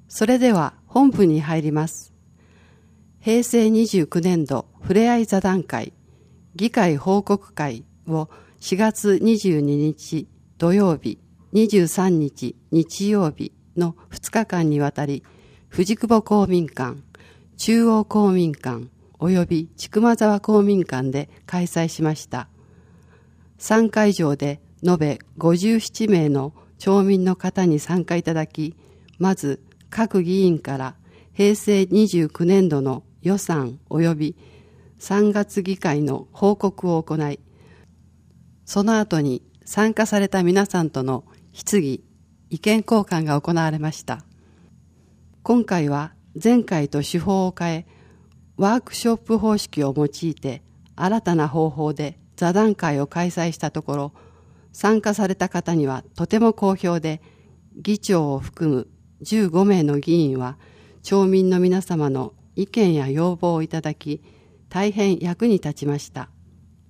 それでは本文に入ります。平成29年度ふれあい座談会議会報告会を4月22日土曜日、23日日曜日の2日間にわたり、藤久保公民館、中央公民館及び千曲沢公民館で開催しました。3会場で延べ57名の町民の方に参加いただき、まず各議員から平成29年度の予算及び3月議会の報告を行い、その後に参加された皆さんとの質疑、意見交換が行われました。今回は前回と手法を変え、ワークショップ方式を用いて新たな方法で座談会を開催したところ、参加された方にはとても好評で、議長を含む15名の議員は町民の皆様の意見や要望をいただき、大変役に立ちました。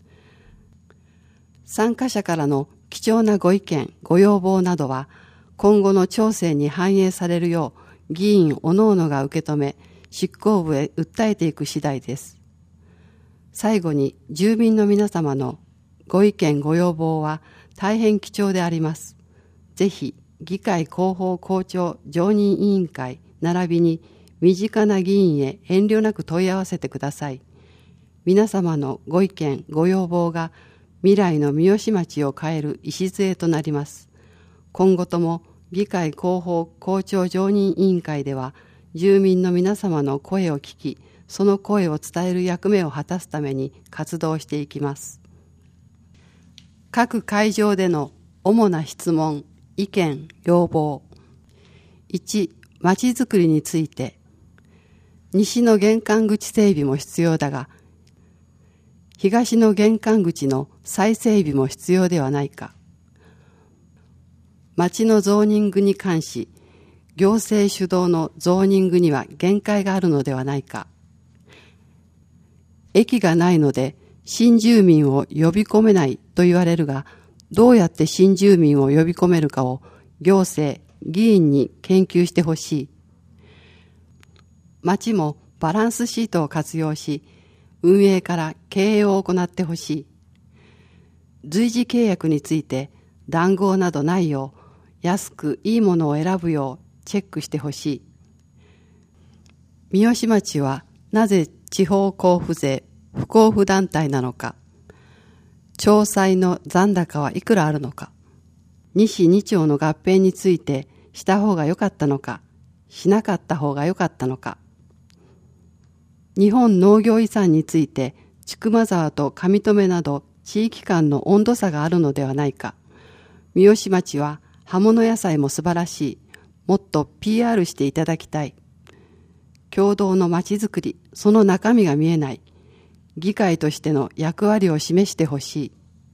参加者からの貴重なご意見、ご要望などは今後の町政に反映されるよう議員おのおのが受け止め、執行部へ訴えていく次第です。最後に住民の皆様のご意見ご要望は大変貴重であります。ぜひ議会広報校長常任委員会並びに身近な議員へ遠慮なく問い合わせてください。皆様のご意見ご要望が未来の三芳町を変える礎となります。今後とも議会広報校長常任委員会では住民の皆様の声を聞き、その声を伝える役目を果たすために活動していきます。各会場での主な質問、意見、要望。1、まちづくりについて。西の玄関口整備も必要だが、東の玄関口の再整備も必要ではないか。町のゾーニングに関し、行政主導のゾーニングには限界があるのではないか。駅がないので新住民を呼び込めないと言われるが、どうやって新住民を呼び込めるかを行政、議員に研究してほしい。町もバランスシートを活用し、運営から経営を行ってほしい。随時契約について談合などないよう、安くいいものを選ぶようチェックしてほしい。三芳町はなぜ地方交付税不交付団体なのか。町債の残高はいくらあるのか。西2町の合併についてした方が良かったのか、しなかった方が良かったのか。日本農業遺産について千曲沢と上富など地域間の温度差があるのではないか。三芳町は葉物野菜も素晴らしい。もっと PR していただきたい。共同の町づくり、その中身が見えない。議会としての役割を示してほし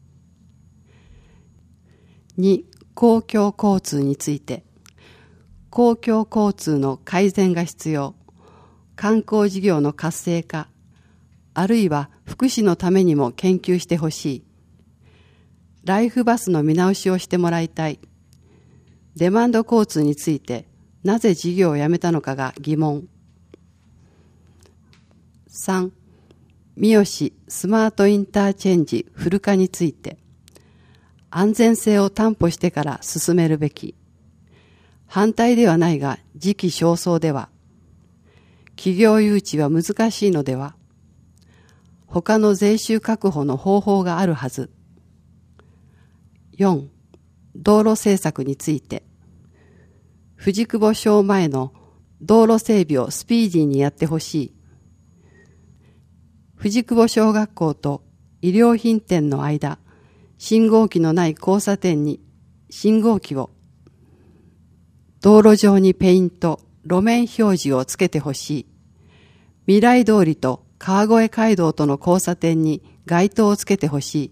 い。2、公共交通について。公共交通の改善が必要。観光事業の活性化、あるいは福祉のためにも研究してほしい。ライフバスの見直しをしてもらいたい。デマンド交通について、なぜ事業をやめたのかが疑問。3、三芳スマートインターチェンジフル化について。安全性を担保してから進めるべき。反対ではないが時期尚早では。企業誘致は難しいのでは。他の税収確保の方法があるはず。4、道路政策について。藤久保小前の道路整備をスピーディーにやってほしい。藤久保小学校と衣料品店の間、信号機のない交差点に信号機を、道路上にペイント、路面表示をつけてほしい。未来通りと川越街道との交差点に街灯をつけてほしい。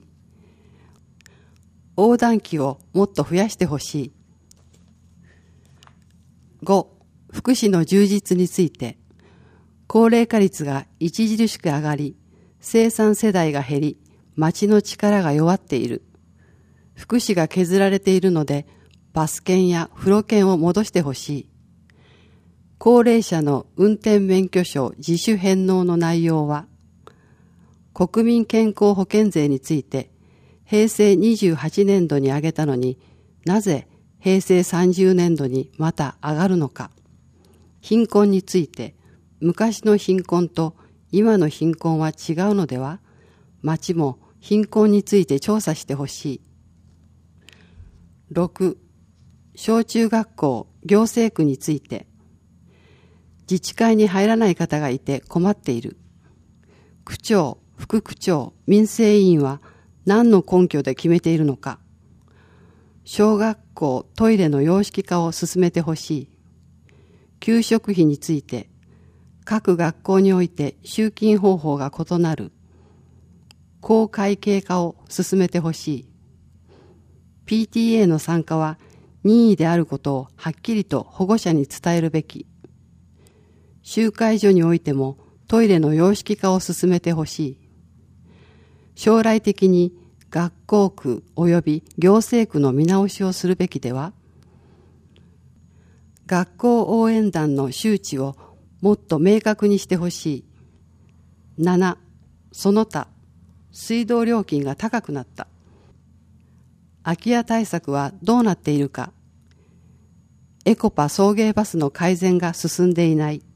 横断機をもっと増やしてほしい。5、福祉の充実について。高齢化率が著しく上がり、生産世代が減り、町の力が弱っている。福祉が削られているので、バス券や風呂券を戻してほしい。 高齢者の運転免許証自主返納の内容は、国民健康保険税について平成28年度に上げたのになぜ平成30年度にまた上がるのか。貧困について昔の貧困と今の貧困は違うのでは。町も貧困について調査してほしい。6. 小中学校行政区について、自治会に入らない方がいて困っている。区長、副区長、民生委員は何の根拠で決めているのか。小学校トイレの洋式化を進めてほしい。給食費について、各学校において集金方法が異なる。公会計化を進めてほしい。PTA の参加は任意であることをはっきりと保護者に伝えるべき。集会所においてもトイレの洋式化を進めてほしい。将来的に学校区及び行政区の見直しをするべきでは。学校応援団の周知をもっと明確にしてほしい。7. その他、水道料金が高くなった。空き家対策はどうなっているか。エコパ送迎バスの改善が進んでいない。